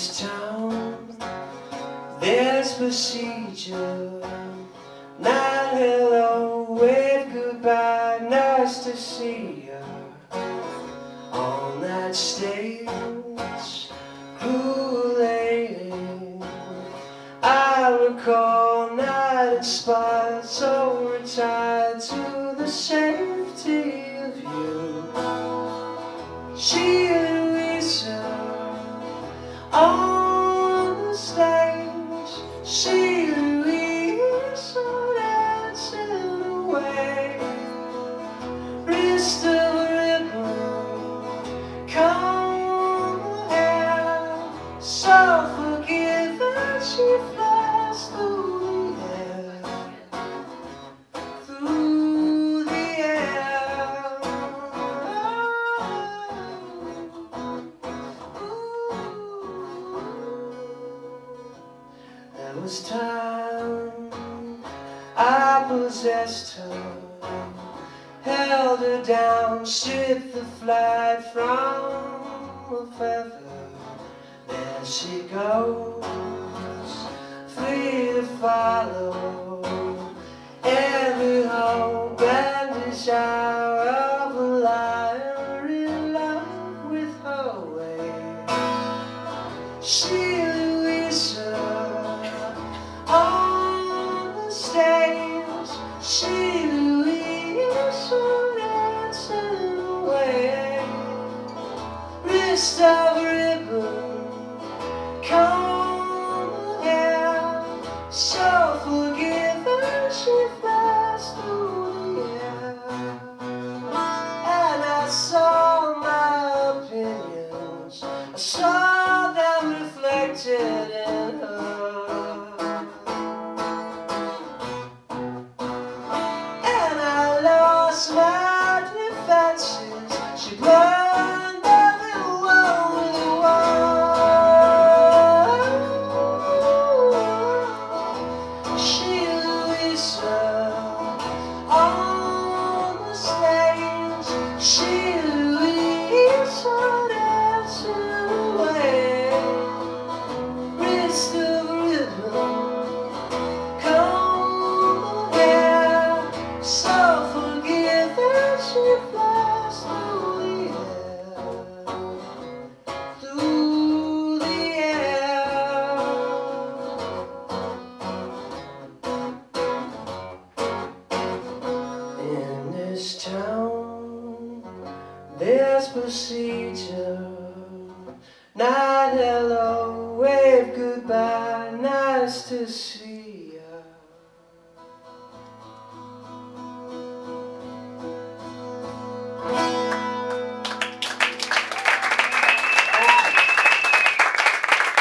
this town there's procedure. Not hello, wave goodbye, nice to see ya. On that stage, gluulating, I recall night inspired, so retired to the safety of you. She Louisa on the stage, she Louisa dancing away. Wrist of a ribbon, comb hair, so forgiven she flies through the air, through the air. There was time I possessed her, held her down, stripped the flight from a feather. There she goes, free to follow every hope and desire of a liar in love with her way. She Louisa on the stage, she Louisa dancing away. Wrist of a ribbon, comb hair, so forgiven she flies through the air. And I saw my opinions, I saw them reflected in her. And I lost my defenses, she burned everyone with a wall. She Louisa on the stage, she Louisa dancing away. Wrist of a ribbon, comb hair, so forgiven she flies through the air, through the air. In this town there's procedure. Not hello,